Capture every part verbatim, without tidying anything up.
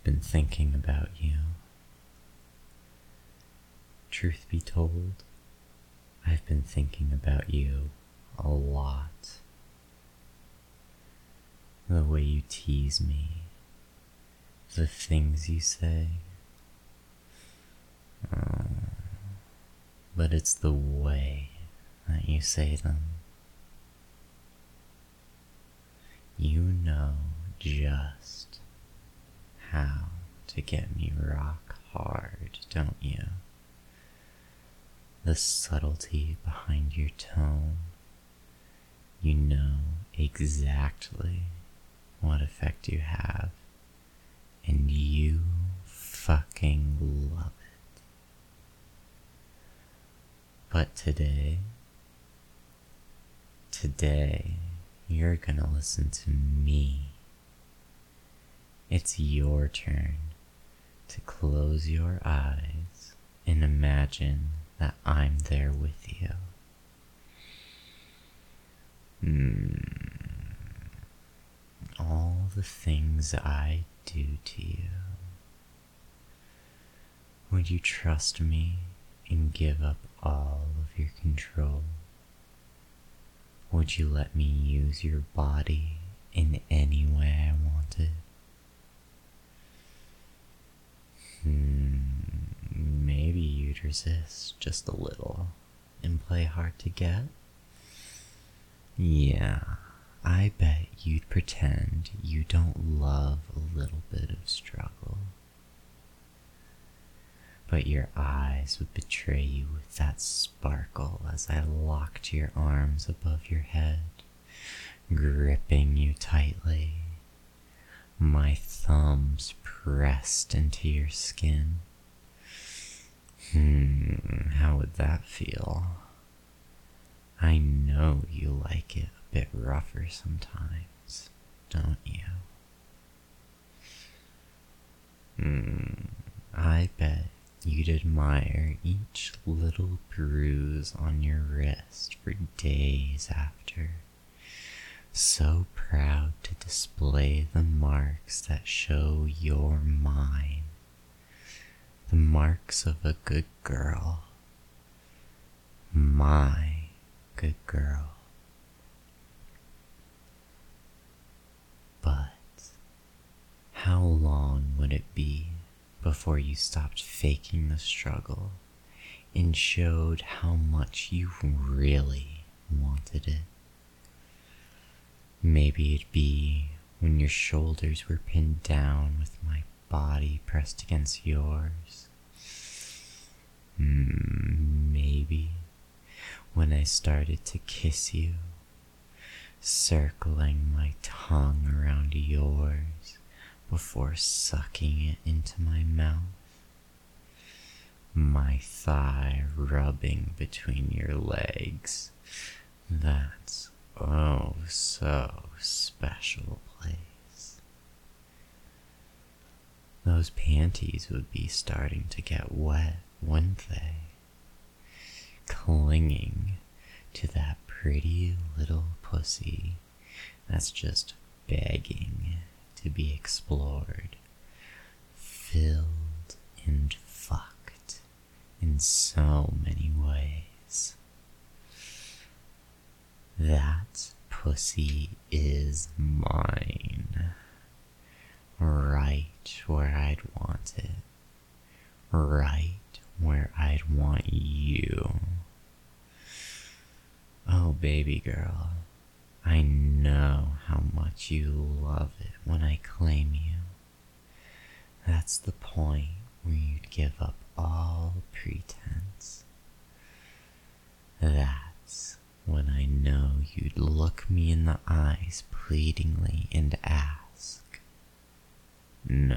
been thinking about you. Truth be told, I've been thinking about you a lot. The way you tease me, the things you say. Oh, but it's the way that you say them. You know just how to get me rock hard, don't you? The subtlety behind your tone. You know exactly what effect you have, and you fucking love it. But today, today, you're gonna listen to me. It's your turn to close your eyes and imagine that I'm there with you. Hmm. All the things I do to you. Would you trust me and give up all of your control? Would you let me use your body in any way I wanted? Hmm, maybe you'd resist just a little and play hard to get? Yeah, I bet you'd pretend you don't love a little bit of struggle. But your eyes would betray you with that sparkle as I locked your arms above your head, gripping you tightly. My thumbs pressed into your skin. Hmm, how would that feel? I know you like it a bit rougher sometimes, don't you? Hmm, I bet you'd admire each little bruise on your wrist for days after. So proud to display the marks that show you're mine. The marks of a good girl. My good girl. But how long would it be before you stopped faking the struggle and showed how much you really wanted it? Maybe it'd be when your shoulders were pinned down with my body pressed against yours. Mm, maybe when I started to kiss you, circling my tongue around yours before sucking it into my mouth. My thigh rubbing between your legs. That's oh so special place. Those panties would be starting to get wet, wouldn't they? Clinging to that pretty little pussy that's just begging to be explored, filled and fucked in so many ways. That pussy is mine, right where I'd want it, right where I'd want you. Oh, baby girl, I know how much you love it when I claim you. That's the point where you'd give up all pretense. That's when I know you'd look me in the eyes pleadingly and ask, no,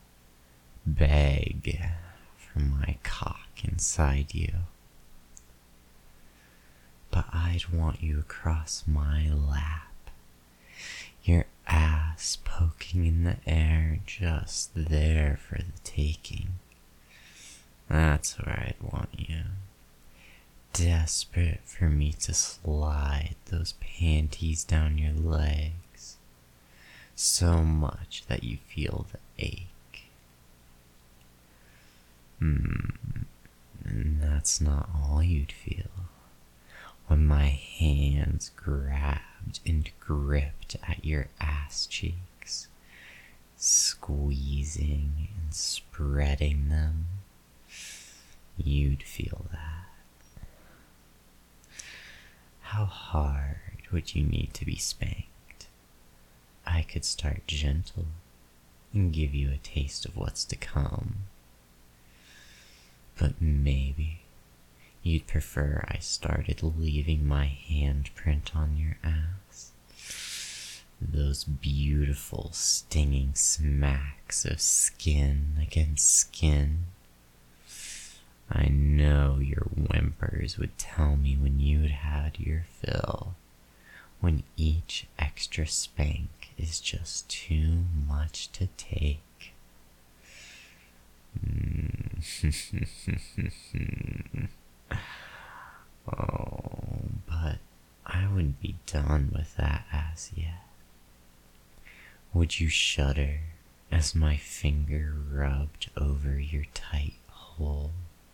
beg for my cock inside you. But I'd want you across my lap, your ass poking in the air just there for the taking. That's where I'd want you. Desperate for me to slide those panties down your legs, so much that you feel the ache Hmm, and that's not all you'd feel. When my hands grabbed and gripped at your ass cheeks, squeezing and spreading them, you'd feel that. How hard would you need to be spanked? I could start gentle and give you a taste of what's to come. But maybe you'd prefer I started leaving my handprint on your ass. Those beautiful stinging smacks of skin against skin. I know your whimpers would tell me when you'd had your fill, when each extra spank is just too much to take. Oh, but I wouldn't be done with that ass yet. Would you shudder as my finger rubbed over your tight hole?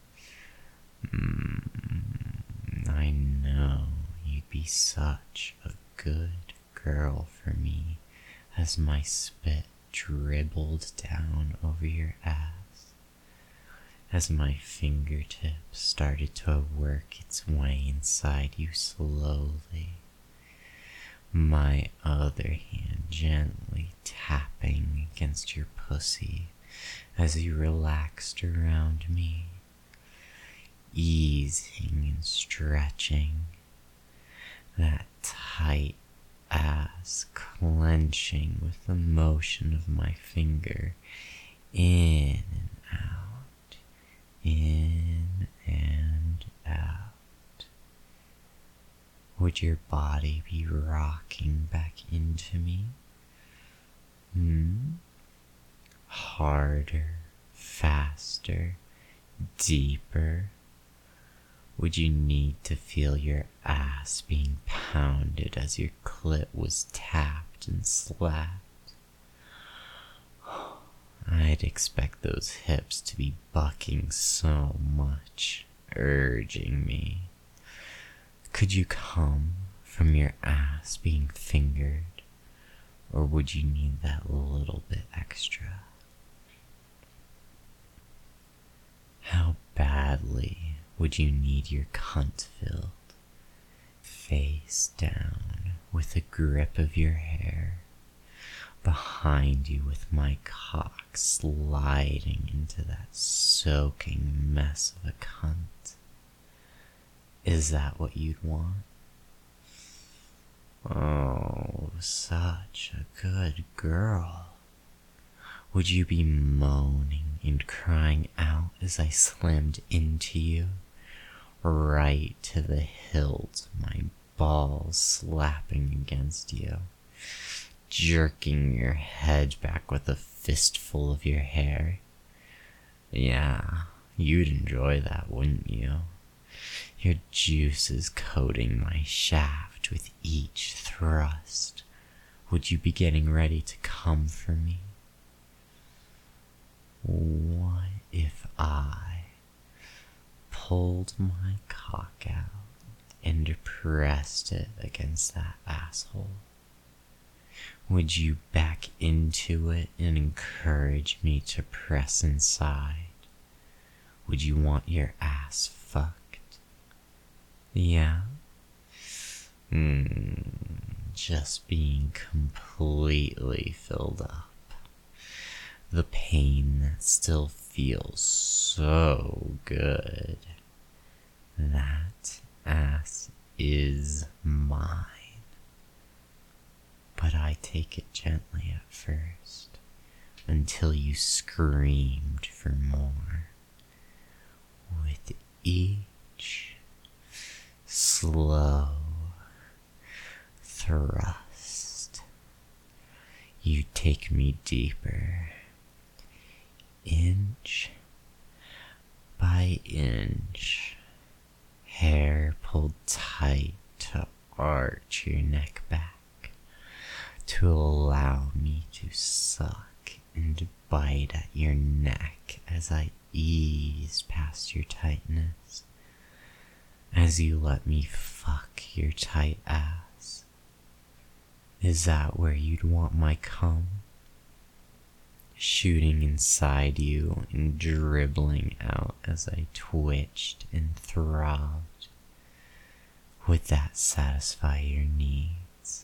Mm, I know you'd be such a good girl for me as my spit dribbled down over your ass, as my fingertips started to work its way inside you slowly, my other hand gently tapping against your pussy as you relaxed around me, easing and stretching, that tight ass clenching with the motion of my finger in and out, in and out. Would your body be rocking back into me? Hmm? Harder, faster, deeper? Would you need to feel your ass being pounded as your clit was tapped and slapped? I'd expect those hips to be bucking so much, urging me. Could you come from your ass being fingered, or would you need that little bit extra? How badly would you need your cunt filled, face down with a grip of your hair, behind you with my cock sliding into that soaking mess of a cunt? Is that what you'd want? Oh, such a good girl. Would you be moaning and crying out as I slammed into you, right to the hilt, my balls slapping against you, jerking your head back with a fistful of your hair? Yeah, you'd enjoy that, wouldn't you? Your juices coating my shaft with each thrust. Would you be getting ready to come for me? What if I pulled my cock out and pressed it against that asshole? Would you back into it and encourage me to press inside? Would you want your ass fucked? Yeah? Hmm, just being completely filled up. The pain that still feels so good. That ass is mine. But I take it gently at first, until you screamed for more. With each slow thrust, you take me deeper, inch by inch, hair pulled tight to arch your neck back, to allow me to suck and bite at your neck as I ease past your tightness as you let me fuck your tight ass. Is that where you'd want my cum? Shooting inside you and dribbling out as I twitched and throbbed. Would that satisfy your needs?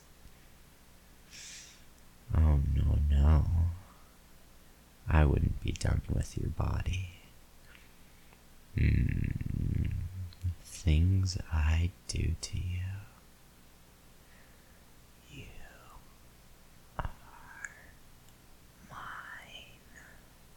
Oh no, no. I wouldn't be done with your body. Mm, things I do to you.